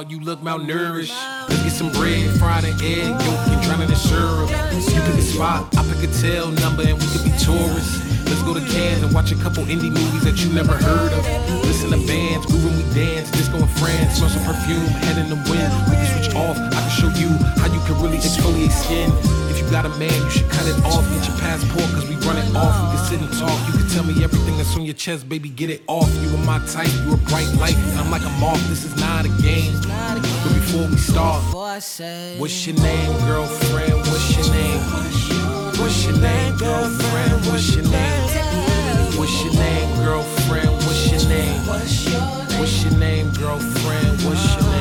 hard, you look malnourished. Let's get some bread, fried an egg, yolk and drown it in syrup. You pick a spot, I pick a tail number, and we could be tourists. Let's go to Cannes and watch a couple indie movies that you never heard of. Listen to bands, groove when we dance, disco in France, smell some perfume, head in the wind. We can switch off, I can show you how you can really exfoliate skin. If you got a man, you should cut it off. Get your passport, cause we run it off. We can sit and talk, you can tell me everything that's on your chest, baby, get it off. You are my type, you a bright light, and I'm like a moth, this is not a game. But before we start, what's your name, girlfriend, what's your name? What's your name, girlfriend, what's your name? What's your name, girlfriend, what's your name? What's your name, girlfriend, what's your name?